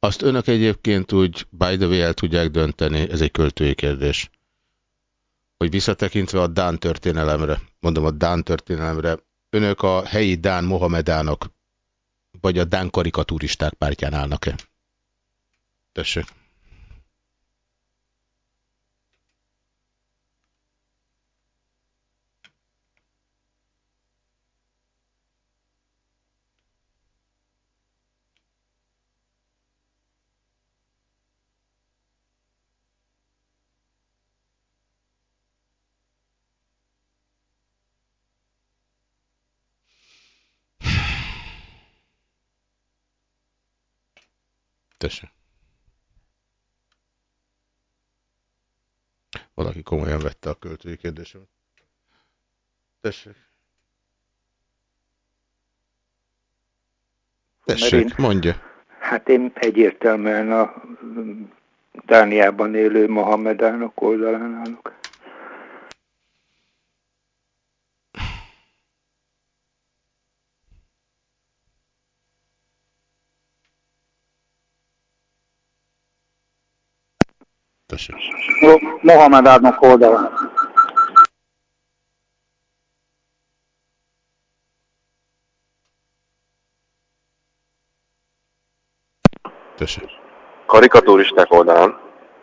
Azt önök egyébként úgy by the way el tudják dönteni, ez egy költői kérdés, hogy visszatekintve a dán történelemre, mondom a dán történelemre, önök a helyi dán mohamedánok, vagy a dán karikaturisták pártján állnak-e? Tessék. Tessék. Valaki komolyan vette a költői kérdésemet. Tessék. Tessék, mondja. Hát én egyértelműen a Dániában élő mohamedánok oldalán állok. Tessék. Mohamedánok oldalán. Tessék. Karikaturisták oldalán.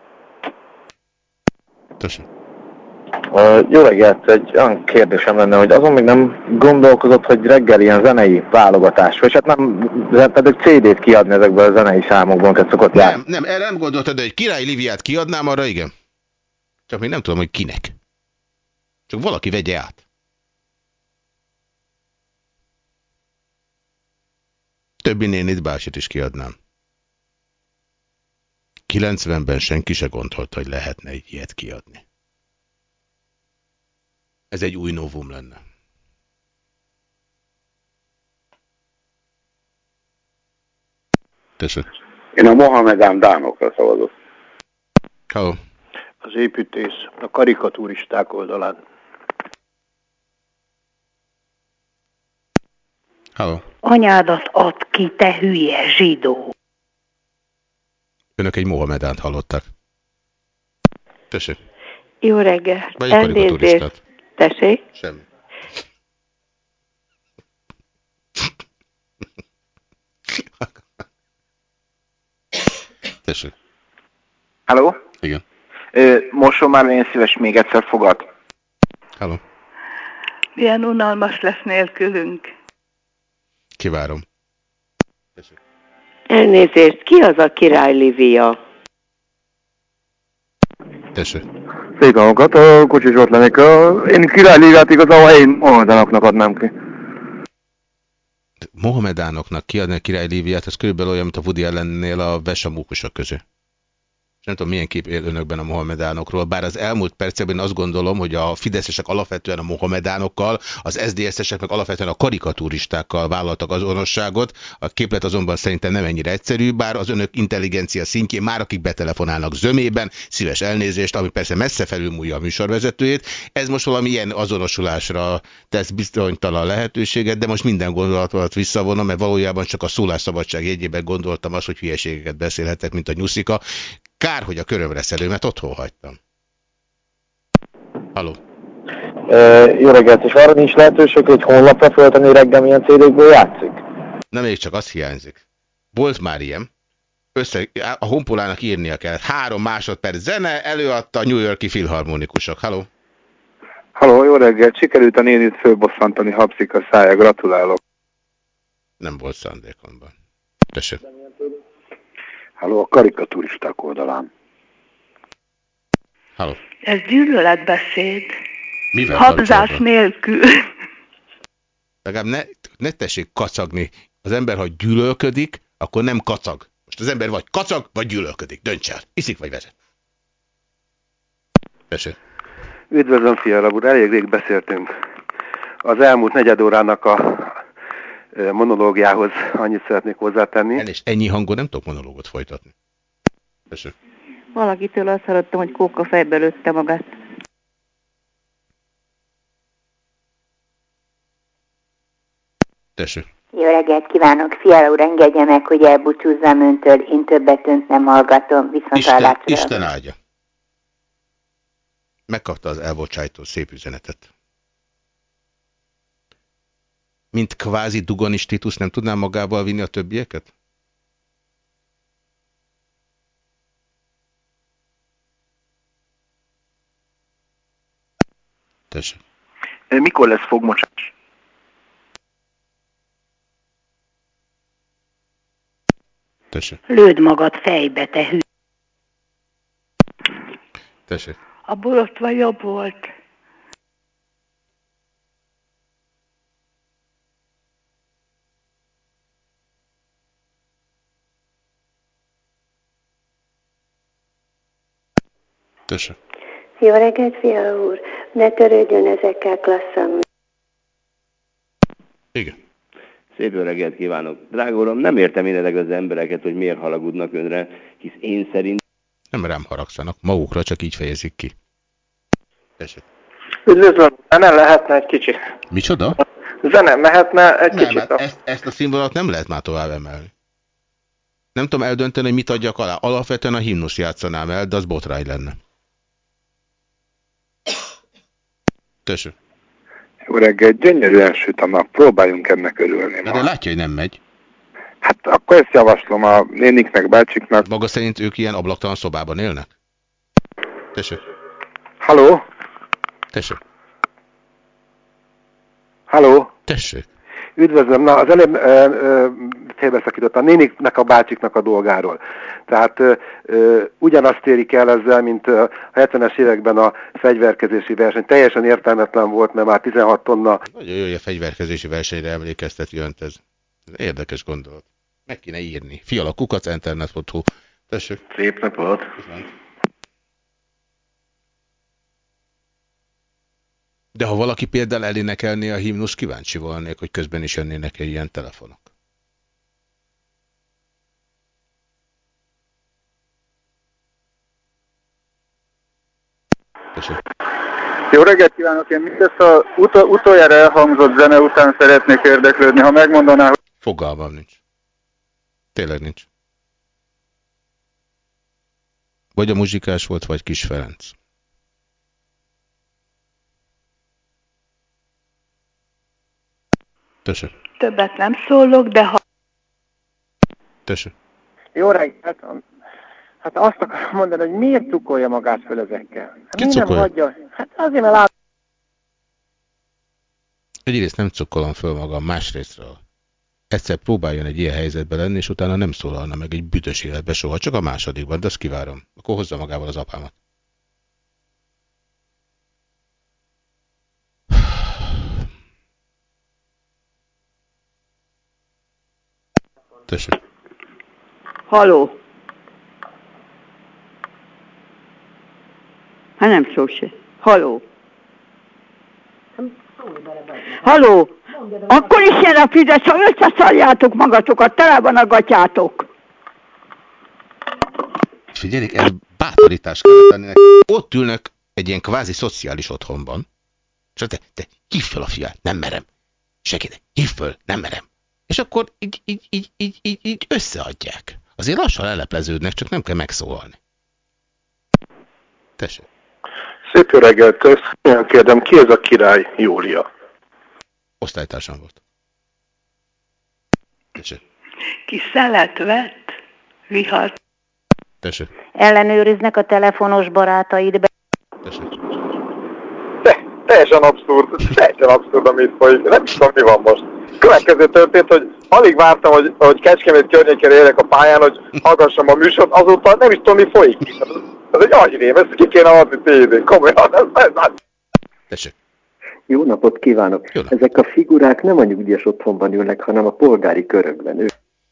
Tessék. Jó reggelt, egy olyan kérdésem lenne, hogy azon még nem gondolkozott, hogy reggel ilyen zenei válogatás, vagy hát nem, pedig CD-t kiadni ezekből a zenei számokból, amiket szokott járni. Nem, erre nem gondoltad, de egy Király Liviát kiadnám, arra igen. Csak még nem tudom, hogy kinek. Csak valaki vegye át. Többi nénit Básit is kiadnám. 90-ben senki se gondolta, hogy lehetne egy ilyet kiadni. Ez egy új novum lenne. Tessék. Én a mohamedán dánokra szavazok. Hello. Az építész a karikaturisták oldalán. Hello. Anyádat add ki, te hülye zsidó. Önök egy mohamedánt hallottak. Tessék. Jó reggelt. Vagy egy karikaturistát. Tessék. Semmi. Tessék. Halló? Igen. Moson már én szíves még egyszer fogad. Hello. Milyen unalmas lesz nélkülünk. Kivárom. Tessék. Elnézést, ki az a Király Livia? Tessék. Szép hangokat, a kocsis ott lennék. Én Király Liviát igazából én mohamedánoknak adnám ki. Mohamedánoknak kiadni a Király Liviát, ez körülbelül olyan, mint a Woody Allennél a vesamúkusok közé. Nem tudom, milyen kép él önökben a mohamedánokról, bár az elmúlt percekben azt gondolom, hogy a fideszesek alapvetően a mohamedánokkal, az SZDSZ-esek meg alapvetően a karikaturistákkal vállaltak azonosságot. A képlet azonban szerintem nem ennyire egyszerű, bár az önök intelligencia szintjén már akik betelefonálnak zömében, szíves elnézést, ami persze messze felülmúlja a műsorvezetőjét. Ez most valami ilyen azonosulásra tesz bizonytalan lehetőséget, de most minden gondolatomat visszavonom, mert valójában csak a szólásszabadság jegyében gondoltam azt, hogy hülyeségeket beszélhetek, mint a nyuszika. Kár, hogy a körömre szelőmet otthon hagytam. Halló. Jó reggelt, és arra nincs lehetőség, hogy honlapra föltenni reggel milyen CD-kből játszik? Nem, még csak az hiányzik. Volt már ilyen. A honpolának írnia kellett. 3 másodperc zene, előadta a New York-i filharmonikusok. Halló. Halló, jó reggelt. Sikerült a nénit fölbosszantani, hapszik a szája. Gratulálok. Nem volt szándékomban. Tessék. Halló, a karikaturisták oldalán. Halló. Ez gyűlöletbeszéd. Mivel Habzás nélkül. Legalább ne tessék kacagni. Az ember, ha gyűlölködik, akkor nem kacag. Most az ember vagy kacag, vagy gyűlölködik. Dönts el. Iszik vagy vezet. Tessék. Üdvözlöm, Fiala úr, elég rég beszéltünk. Az elmúlt negyed órának a monológiához annyit szeretnék hozzátenni. És ennyi hangon nem tudok monológot folytatni. Tessék. Valakitől azt hallottam, hogy kóka fejbe lőtte magát. Tessék. Jó reggelt kívánok, Fiala úr, engedje meg, hogy elbúcsúzzam öntől, én többet önt nem hallgatom, viszont Isten áldja. Megkapta az elbocsájtó szép üzenetet. Mint kvázi Dugonis Titus nem tudnám magával vinni a többieket? Tessék. Mikor lesz fogmocsás? Tessék. Lőd magad fejbe, te hű. Tessék. A borotva jobb volt. Tessék. Jó reggelt, Fiala úr. Ne törődjön ezekkel klasszam. Igen. Szép jó reggelt kívánok. Drága uram, nem értem én ezek az embereket, hogy miért haragudnak önre, hisz én szerint... Nem rám haragszanak, magukra csak így fejezik ki. Tessék. Üdvözlöm, zene lehetne egy kicsit. Micsoda? Zene mehetne egy Nem, kicsit. hát ezt a színvonalat nem lehet már tovább emelni. Nem tudom eldönteni, hogy mit adjak alá. Alapvetően a himnusz játszanám el, de az botrány lenne. Tessék. Jó reggelt, gyönyörűen süt a nap, próbáljunk ennek örülni. De látja, hogy nem megy. Hát akkor ezt javaslom a néniknek, bácsiknak. Maga szerint ők ilyen ablaktalan szobában élnek? Tessék. Halló? Tessék. Halló? Tessék. Üdvözlöm, na az előbb félbeszakított a néniknek, a bácsiknak a dolgáról. Tehát ugyanazt érik el ezzel, mint a 70-es években a fegyverkezési verseny. Teljesen értelmetlen volt, mert már 16 tonna... Nagyon jó, hogy a fegyverkezési versenyre emlékeztet jönt ez. Érdekes gondolat. Meg kéne írni. fiala@internet.hu. Tessék. Szép napot! De ha valaki például elénekelné a himnusz, kíváncsi volnék, hogy közben is jönnének-e ilyen telefonok. Tessék. Jó reggelt kívánok, én mindezt a utoljára elhangzott zene után szeretnék érdeklődni, ha megmondaná, hogy... Fogalmam nincs. Tényleg nincs. Vagy a muzsikás volt, vagy Kis Ferenc. Tessék. Többet nem szólok, de ha... Tessék. Jó reggelt, hát azt akarom mondani, hogy miért cukolja magát föl ezekkel? Hát Ki miért nem cukolja? hagyja? Hát azért, mert lát... Egyrészt nem cukkolom föl magam, másrésztről. Egyszer próbáljon egy ilyen helyzetbe lenni, és utána nem szólalna meg egy büdös életbe soha, csak a másodikban, de azt kivárom. Akkor hozza magával az apámat. Tessék. Haló. Hát nem szó se. Haló. Haló. Akkor is jön a Fidesz, ha összeszarjátok magatokat, talában a gatyátok. Figyeljék, ez bátorítás kellett lenni. Ott ülnek egy ilyen kvázi szociális otthonban. És te hívd fel a fiát, nem merem. Segítek, hívd föl, nem merem. És akkor így összeadják. Azért lassan lelepleződnek, csak nem kell megszólalni. Tessék. Szép jó reggelt, olyan kérdem, ki ez a király Júlia? Osztálytársam volt. Tessék. Ki szelet vett, vihart. Tessék. Ellenőriznek a telefonos barátaidbe. Tessék. Teljesen abszurd, amit folyik. Nem tudom, mi van most. Következő történt, hogy alig vártam, hogy Kecskemét környékére érek a pályán, hogy hallgassam a műsort, azóta nem is tudom, mi folyik. Ez egy agyrém, ezt ki kéne adni tévén, komolyan. Tessék. Jó napot kívánok! Jó napot. Ezek a figurák nem a nyugdíjas otthonban ülnek, hanem a polgári körökben.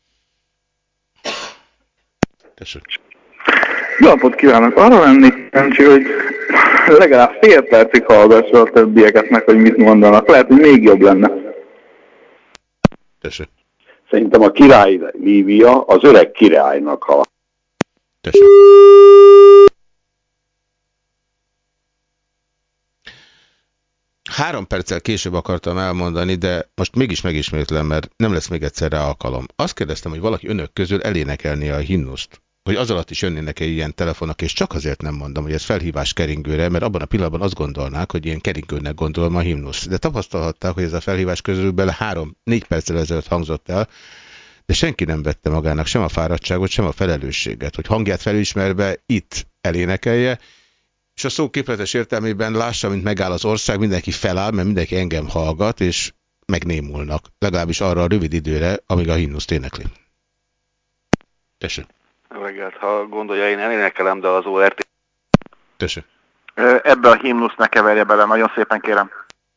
Tessék. Jó napot kívánok! Arra lennék kíváncsi, hogy legalább fél percig hallgassa a többieket meg, hogy mit mondanak. Lehet, hogy még jobb lenne. Tessék. Szerintem a király Lívia az öreg királynak hal. Tessék. 3 perccel később akartam elmondani, de most mégis megismétlem, mert nem lesz még egyszer rá alkalom. Azt kérdeztem, hogy valaki önök közül elénekelné a himnuszt, hogy az alatt is jönnének-e ilyen telefonok, és csak azért nem mondom, hogy ez felhívás keringőre, mert abban a pillanatban azt gondolnák, hogy ilyen keringőnek gondolom a himnuszt. De tapasztalhatták, hogy ez a felhívás körülbelül 3-4 perccel ezelőtt hangzott el, de senki nem vette magának sem a fáradtságot, sem a felelősséget, hogy hangját felismerve itt elénekelje, és a szó képletes értelmében lássa, mint megáll az ország, mindenki feláll, mert mindenki engem hallgat, és megnémulnak. Legalábbis arra a rövid időre, amíg a himnuszt énekli. Tessék. Reggelt, ha gondolja, én elénekelem, de az ORT... Tessék. Ebbe a himnuszt ne keverje bele, nagyon szépen kérem.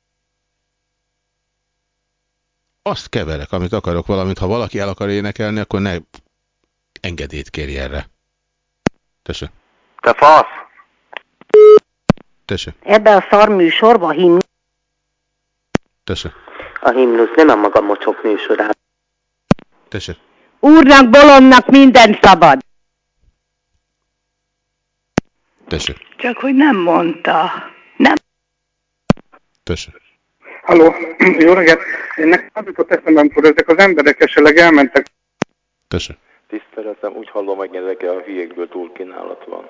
Azt keverek, amit akarok, valamint ha valaki el akar énekelni, akkor ne engedélyt kérj erre. Tessék. Te fasz! Tessék. Ebbe a szarműsorba a himnusz... Tessék. A himnusz nem a maga mocsok műsorában. Tessék. Úrnak, bolondnak minden szabad. Tessék. Csak hogy nem mondta. Nem. Tessék. Halló, jó reggelt! Nekem az jutott eszembe, amikor ezek az emberek esetleg elmentek. Tessék. Tiszteletem, úgy hallom, hogy ezek a hülyékből túlkínálat van.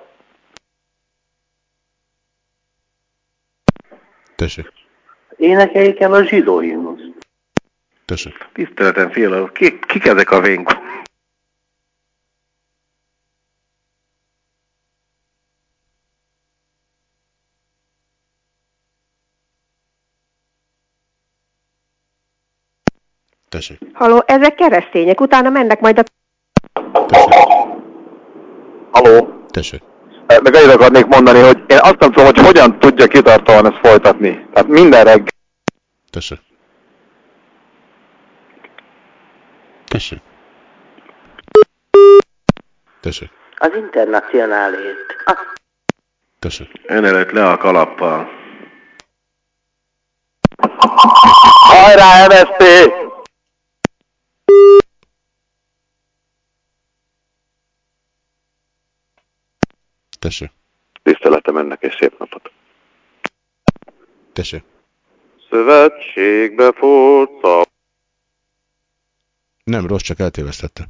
Tessék. Énekeljék el a zsidó himnuszt. Tessék. Tiszteletem, fiala, kik ezek a vénk? Tessék. Halló, ezek keresztények, utána mennek majd a... Tessék. Halló? Tessék. Meg annyit akarnék mondani, hogy én azt nem tudom, hogy hogyan tudja kitartóan ezt folytatni. Tehát minden reggel... Tessék. Tessék. Tessék. Az internacionálét. Tessék. Ön előtt le a kalappal. Hajrá, MSZP! Tessék. Tiszteletem ennek, és szép napot. Tessék. Szövetségbe forca. Nem rossz, csak eltévesztette.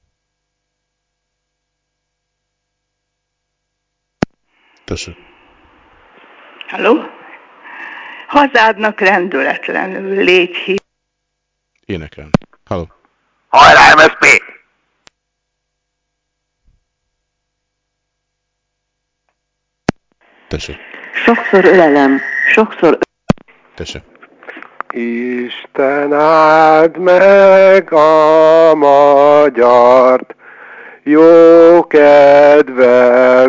Tessék. Halló? Hazádnak rendületlenül légy hí. Énekelni. Halló. Hajrá, MSZP! Tessék. Sokszor ölelem, sokszor... Tessék. Isten áld meg a magyart, jó kedvel,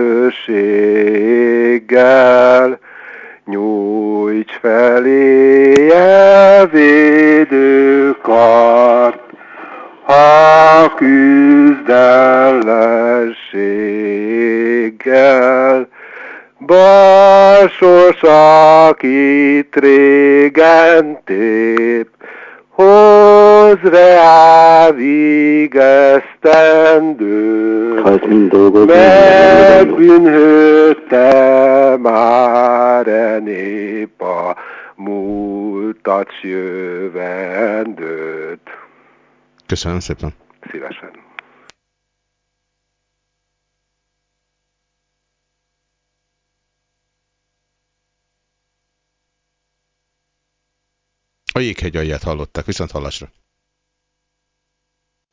bőséggel, nyújts feléje védőkart, ha küzd ellenséggel. Balsos, akit régen tép, hoz reá vigesztendőt, megbűnhődte már e nép a múltat s jövendőt. Köszönöm szépen. Szívesen. A Jéghegy alját hallották, viszont hallásra.